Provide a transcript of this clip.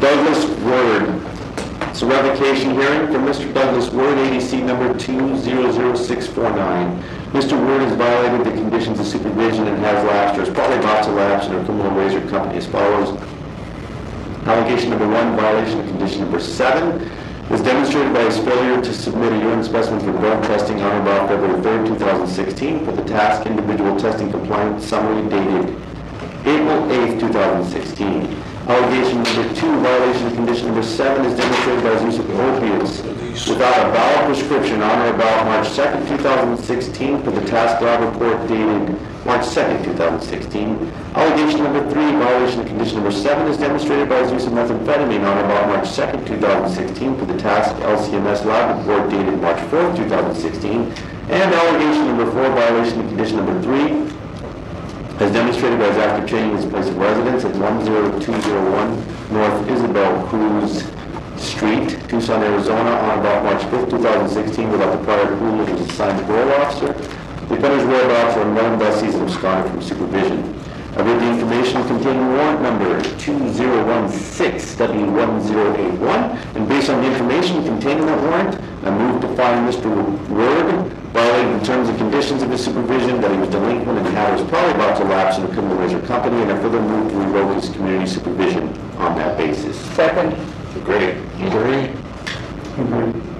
Douglas Word. It's a revocation hearing for Mr. Douglas Word, ADC number 200649. Mr. Word has violated the conditions of supervision and has lapsed or is probably about to lapse in a criminal razor company as follows. Allegation number 1, violation of condition number 7, is demonstrated by his failure to submit a urine specimen for drug testing on or about February 3rd, 2016 for the task individual testing compliance summary dated April 8th, 2016. Allegation number 2, violation of condition number 7, is demonstrated by his use of opiates without a valid prescription on or about March 2nd, 2016 for the task lab report dated March 2nd, 2016. Allegation number 3, violation of condition number 7, is demonstrated by his use of methamphetamine on or about March 2nd, 2016 for the task LCMS lab report dated March 4th, 2016. And allegation number 4, violation of condition number 3, as demonstrated by his active changing his place of residence at 10201 North Isabel Cruz Street, Tucson, Arizona, on about March 5th, 2016, without the prior approval of his assigned parole officer. The offender's whereabouts are known thus he's absconded from supervision. I read the information containing warrant number 2016W1081, and based on the information containing that warrant, I move to find Mr. Word violating the terms and conditions of his supervision, that he was delinquent and had was probably about to lapse in a criminal razor company, and I further move to revoke his community supervision on that basis. Second. Great. Agree.